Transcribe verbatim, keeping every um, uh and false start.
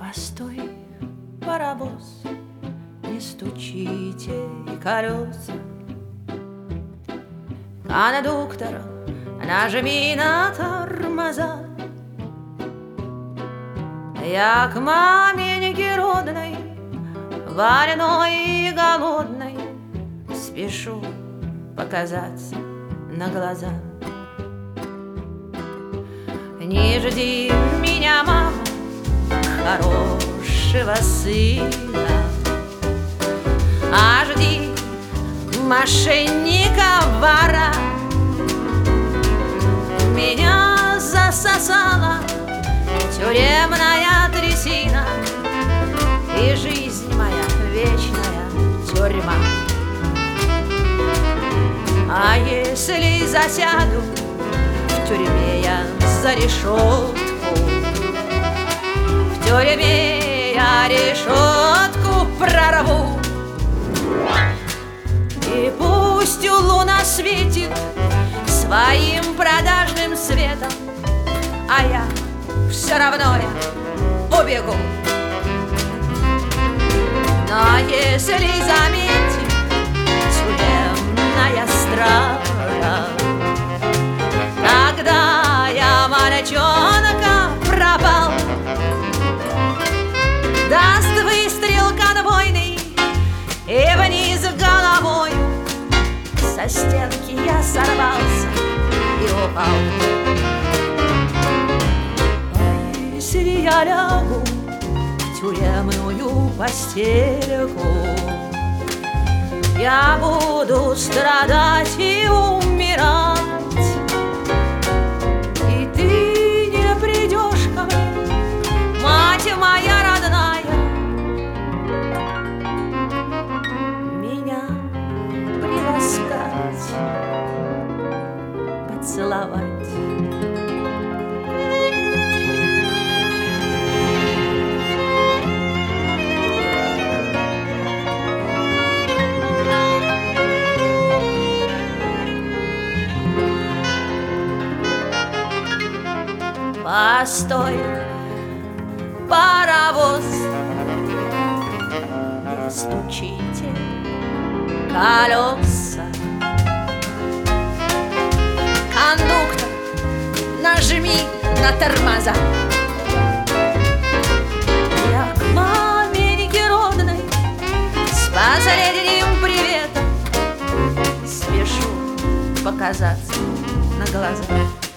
Постой, паровоз, не стучите колеса. Кондуктор, нажми на тормоза. Я к маменьке родной, больной и голодной, спешу показаться на глаза. Не жди меня, мама, хорошего сына, а жди мошенника, вора. Меня засосала тюремная трясина, и жизнь моя вечная тюрьма. А если засяду в тюрьме я за решетку, в тюрьме я решетку прорву. И пусть луна светит своим продажным светом, а я все равно я убегу. Но если заметит тюремная стража, когда я мальчонка пропал, даст выстрел конвойный и вниз головой со стенки я сорвался и упал. А если я лягу в тюремную постельку, я буду страдать и умирать, и ты не придешь ко мне, мать моя родная, меня приласкать, поцеловать. Постой, паровоз, не стучите колеса. Кондуктор, нажми на тормоза. Я к маменьке родной с последним приветом спешу показаться на глаза.